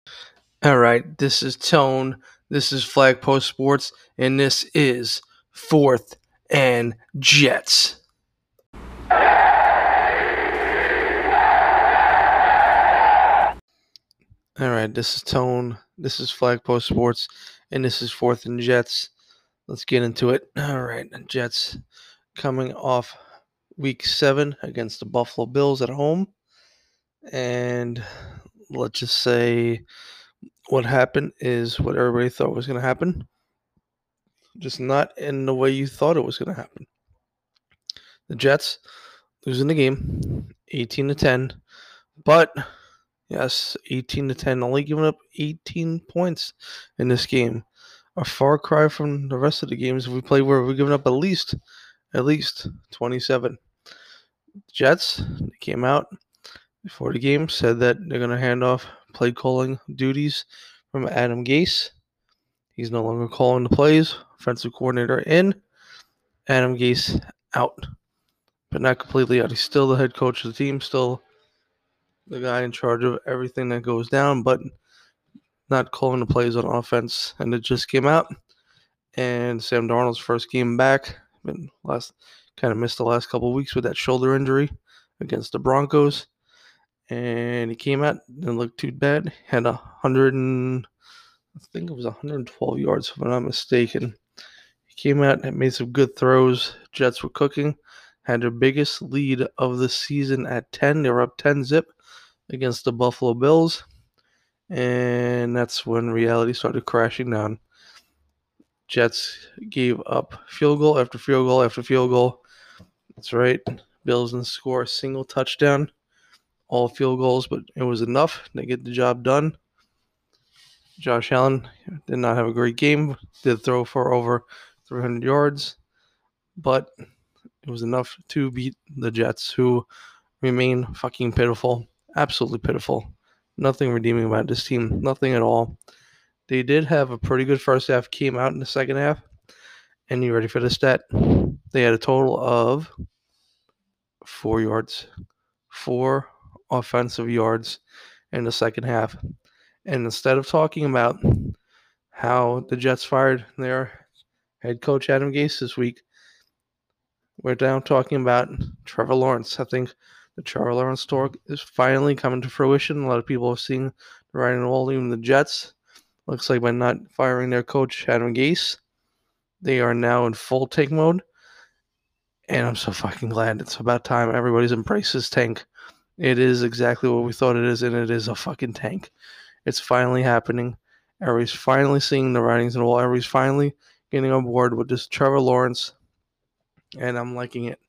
All right, this is Tone. This is Flag Post Sports, and this is Fourth and Jets. All right, this is Tone. This is Flag Post Sports, and this is Fourth and Jets. Let's get into it. All right, Jets coming off Week 7 against the Buffalo Bills at home, and let's just say what happened is what everybody thought was going to happen, just not in the way you thought it was going to happen. The Jets losing the game 18-10, but yes, 18-10, only giving up 18 points in this game. A far cry from the rest of the games we played where we're giving up at least 27. The Jets, they came out before the game, said that they're going to hand off play calling duties from Adam Gase. He's no longer calling the plays. Offensive coordinator in, Adam Gase out. But not completely out. He's still the head coach of the team, still the guy in charge of everything that goes down, but not calling the plays on offense. And it just came out. And Sam Darnold's first game back, kind of missed the last couple of weeks with that shoulder injury against the Broncos. And he came out, didn't look too bad. Had 112 yards, if I'm not mistaken. He came out and made some good throws. Jets were cooking. Had their biggest lead of the season at 10. They were up 10-zip against the Buffalo Bills. And that's when reality started crashing down. Jets gave up field goal after field goal after field goal. That's right. Bills didn't score a single touchdown. All field goals, but it was enough to get the job done. Josh Allen did not have a great game. Did throw for over 300 yards, but it was enough to beat the Jets, who remain fucking pitiful. Absolutely pitiful. Nothing redeeming about this team. Nothing at all. They did have a pretty good first half, came out in the second half. And you ready for the stat? They had a total of 4 yards. 4 offensive yards in the second half. And instead of talking about how the Jets fired their head coach Adam Gase this week, we're now talking about Trevor Lawrence. I think the Trevor Lawrence story is finally coming to fruition. A lot of people are seeing the writing on the wall. Even the Jets, looks like by not firing their coach Adam Gase, they are now in full tank mode. And I'm so fucking glad. It's about time everybody's embraced this tank. It is exactly what we thought it is, and it is a fucking tank. It's finally happening. Everybody's finally seeing the writings on the wall. Everybody's finally getting on board with this Trevor Lawrence, and I'm liking it.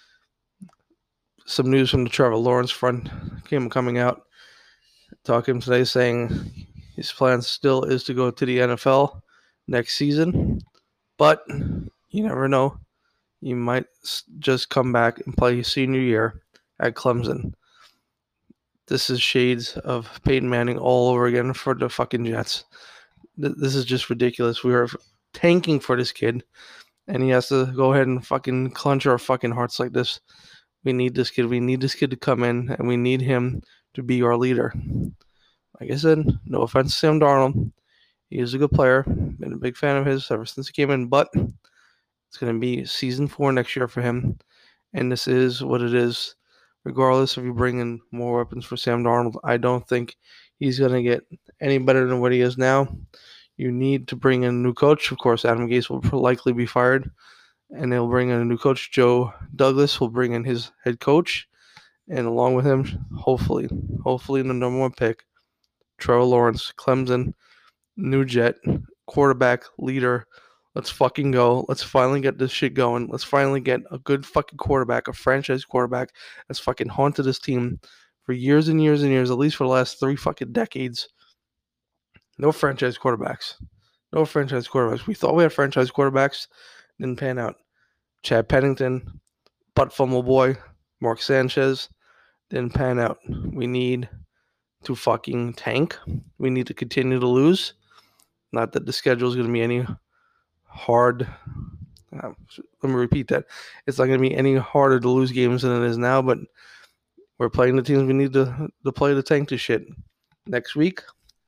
Some news from the Trevor Lawrence front coming out. Talking today saying his plan still is to go to the NFL next season, but you never know. You might just come back and play his senior year at Clemson. This is shades of Peyton Manning all over again for the fucking Jets. This is just ridiculous. We are tanking for this kid, and he has to go ahead and fucking clench our fucking hearts like this. We need this kid. We need this kid to come in, and we need him to be our leader. Like I said, no offense to Sam Darnold. He is a good player. Been a big fan of his ever since he came in, but it's going to be season 4 next year for him, and this is what it is. Regardless if you bring in more weapons for Sam Darnold, I don't think he's going to get any better than what he is now. You need to bring in a new coach. Of course, Adam Gase will likely be fired, and they'll bring in a new coach. Joe Douglas will bring in his head coach, and along with him, hopefully the number 1 pick, Trevor Lawrence, Clemson, new Jet, quarterback, leader. Let's fucking go. Let's finally get this shit going. Let's finally get a good fucking quarterback, a franchise quarterback that's fucking haunted this team for years and years and years, at least for the last 3 fucking decades. No franchise quarterbacks. No franchise quarterbacks. We thought we had franchise quarterbacks. Didn't pan out. Chad Pennington, butt fumble boy, Mark Sanchez, didn't pan out. We need to fucking tank. We need to continue to lose. Not that the schedule is going to be any hard. Let me repeat that. It's not going to be any harder to lose games than it is now, but we're playing the teams we need to play to tank this shit. Next week,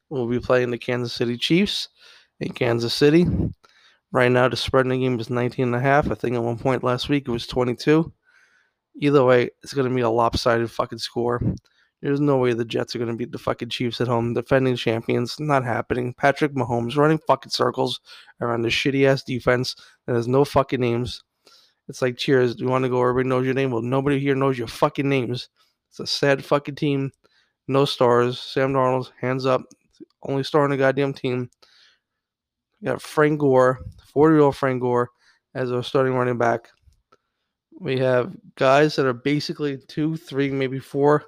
will be playing the Kansas City Chiefs in Kansas City. Right now, the spread in the game is 19.5. I think at one point last week it was 22. Either way, it's going to be a lopsided fucking score. There's no way the Jets are going to beat the fucking Chiefs at home. Defending champions, not happening. Patrick Mahomes running fucking circles around this shitty ass defense that has no fucking names. It's like Cheers. Do you want to go? Everybody knows your name. Well, nobody here knows your fucking names. It's a sad fucking team. No stars. Sam Darnold, hands up. Only star on the goddamn team. We got Frank Gore, 40-year-old Frank Gore, as our starting running back. We have guys that are basically 2, 3, maybe 4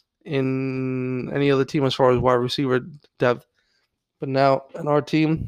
in any other team as far as wide receiver depth. But now in our team,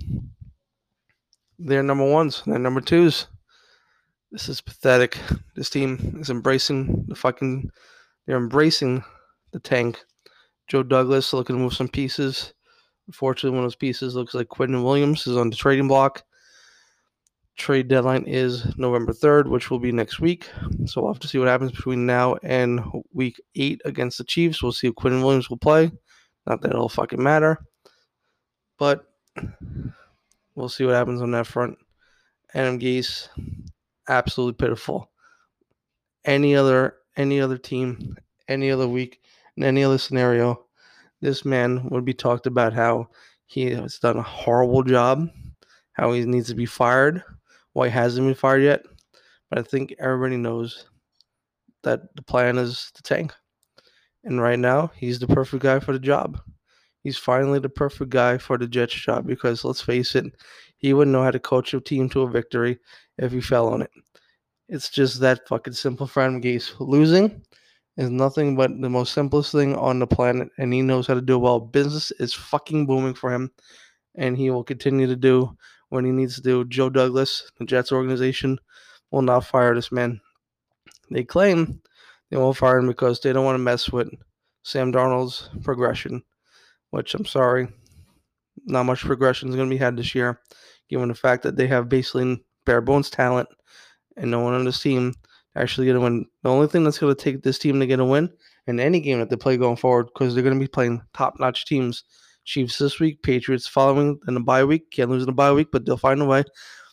they're number ones, they're number twos. This is pathetic. This team is embracing they're embracing the tank. Joe Douglas looking to move some pieces. Unfortunately, one of those pieces looks like Quentin Williams is on the trading block. Trade deadline is November 3rd, which will be next week. So we'll have to see what happens between now and week 8 against the Chiefs. We'll see if Quentin Williams will play. Not that it'll fucking matter. But we'll see what happens on that front. Adam Gase, absolutely pitiful. Any other team, any other week, in any other scenario, this man would be talked about how he has done a horrible job, how he needs to be fired, why he hasn't been fired yet. But I think everybody knows that the plan is to tank. And right now, he's the perfect guy for the job. He's finally the perfect guy for the Jets job because, let's face it, he wouldn't know how to coach a team to a victory if he fell on it. It's just that fucking simple for Adam Gase. Losing is nothing but the most simplest thing on the planet, and he knows how to do it well. Business is fucking booming for him, and he will continue to do what he needs to do. Joe Douglas, the Jets organization, will not fire this man. They claim they won't fire him because they don't want to mess with Sam Darnold's progression, which I'm sorry, not much progression is going to be had this year, given the fact that they have basically bare bones talent and no one on this team actually going to win. The only thing that's going to take this team to get a win in any game that they play going forward, because they're going to be playing top-notch teams. Chiefs this week, Patriots following in the bye week. Can't lose in the bye week, but they'll find a way.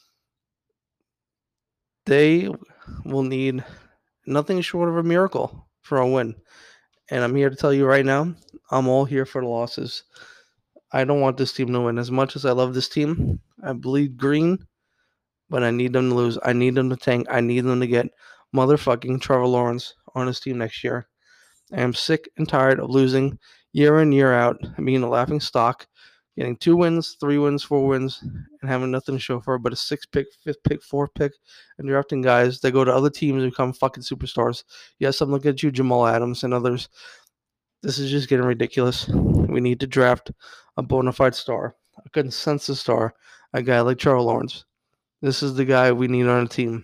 They will need nothing short of a miracle for a win. And I'm here to tell you right now, I'm all here for the losses. I don't want this team to win. As much as I love this team, I bleed green, but I need them to lose. I need them to tank. I need them to get motherfucking Trevor Lawrence on his team next year. I am sick and tired of losing year in, year out, being a laughing stock, getting 2 wins, 3 wins, 4 wins, and having nothing to show for it but a 6th pick, 5th pick, 4th pick, and drafting guys that go to other teams and become fucking superstars. Yes, I'm looking at you, Jamal Adams and others. This is just getting ridiculous. We need to draft a bona fide star, a consensus star, a guy like Trevor Lawrence. This is the guy we need on a team.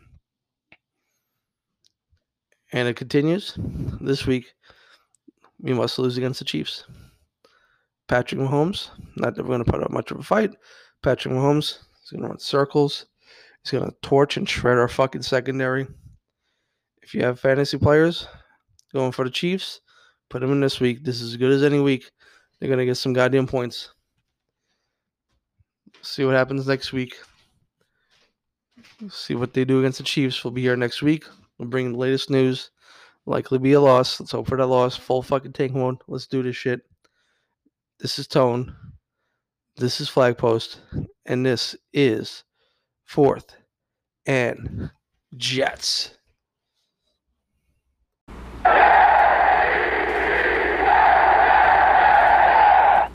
And it continues. This week, we must lose against the Chiefs. Patrick Mahomes, not that we're going to put up much of a fight. Patrick Mahomes is going to run circles. He's going to torch and shred our fucking secondary. If you have fantasy players going for the Chiefs, put them in this week. This is as good as any week. They're going to get some goddamn points. See what happens next week. See what they do against the Chiefs. We'll be here next week. We'll bring the latest news. Likely be a loss. Let's hope for that loss. Full fucking tank mode. Let's do this shit. This is Tone. This is Flagpost. And this is 4th and Jets.